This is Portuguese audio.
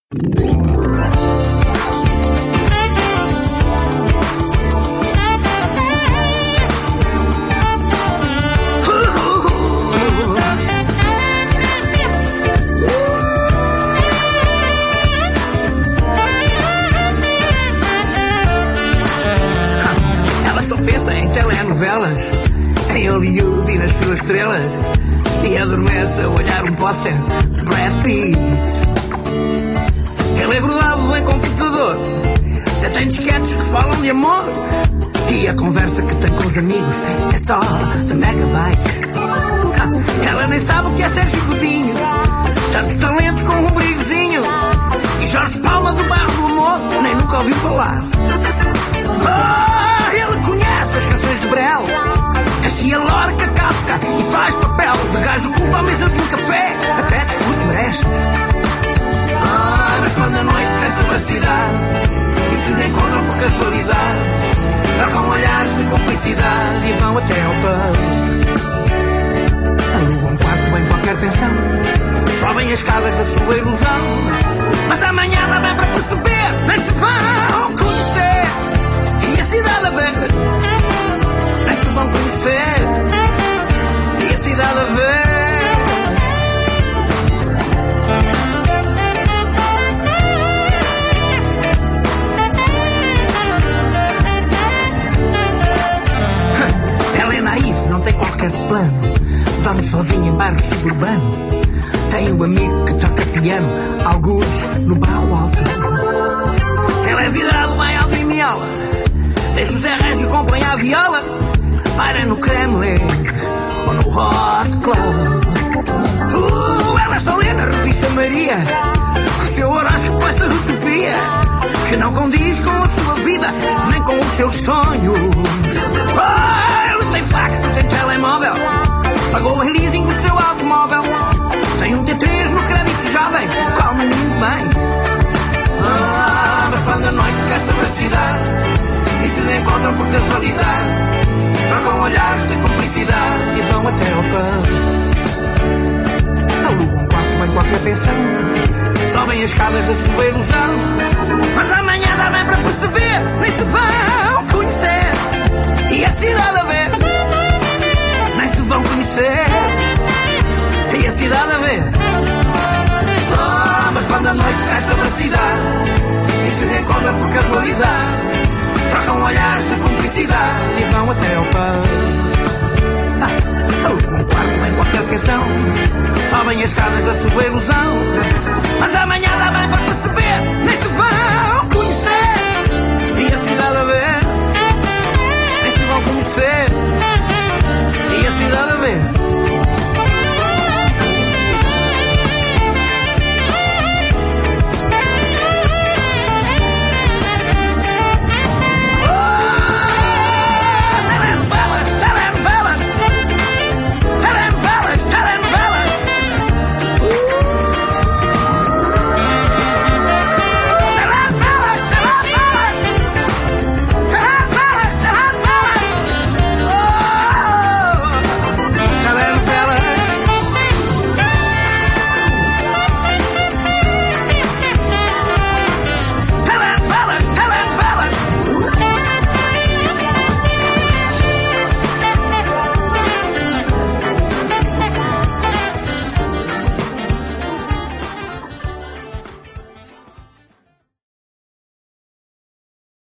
Ela só pensa em telenovelas, em Hollywood e nas suas estrelas, e adormece a olhar um póster de Brad Pitt. Ele é grudado em computador, até tem disquetes que falam de amor, e a conversa que tem com os amigos é só de megabyte. Ela nem sabe o que é Sérgio Godinho, tanto talento com um brigozinho, e Jorge Palma do Bairro do Amor nem nunca ouviu falar. Ele conhece as canções de Brel, Garcia Lorca, Kafka, e faz papel de gajo com a mesa de um café, até discute Brest. Mas quando a noite desce pela cidade e se encontram por casualidade, trocam olhares de cumplicidade e vão até ao pub. Alugam um quarto em qualquer pensão, sobem as escadas da sua ilusão, mas amanhã lá vem para perceber, nem se vão conhecer. E a cidade a ver, nem se vão conhecer. E a cidade a ver. Ela é naiva, não tem qualquer plano, dorme sozinha em bairros suburbanos, tem um amigo que toca piano, alguns no bairro alto. Ela é vidrado bem alto em miola, deixa o Zé Régio acompanhar a viola, para no Kremlin ou no Hot Club. Ela só lê na revista Maria, o seu horóscopo essa utopia, que não condiz com a sua vida, nem com os seus sonhos. Ele tem fax, tem telemóvel, pagou o leasing do seu automóvel, tem um T3 no crédito jovem, come muito bem. Mas quando a noite gasta na cidade e se encontram por casualidade, trocam olhares de cumplicidade e vão até ao pub. Alugam um quarto em qualquer pensão, sobem as escadas da sua ilusão, mas amanhã dá bem para perceber, nem se vão conhecer. E a cidade a ver, nem se vão conhecer. E a cidade a ver. Mas quando a noite cai sobre a cidade e se encontram por casualidade, trocam olhares de cumplicidade e vão até ao pub. Alugam um quarto em qualquer canção, sobem as escadas da sua ilusão, mas amanhã dá bem para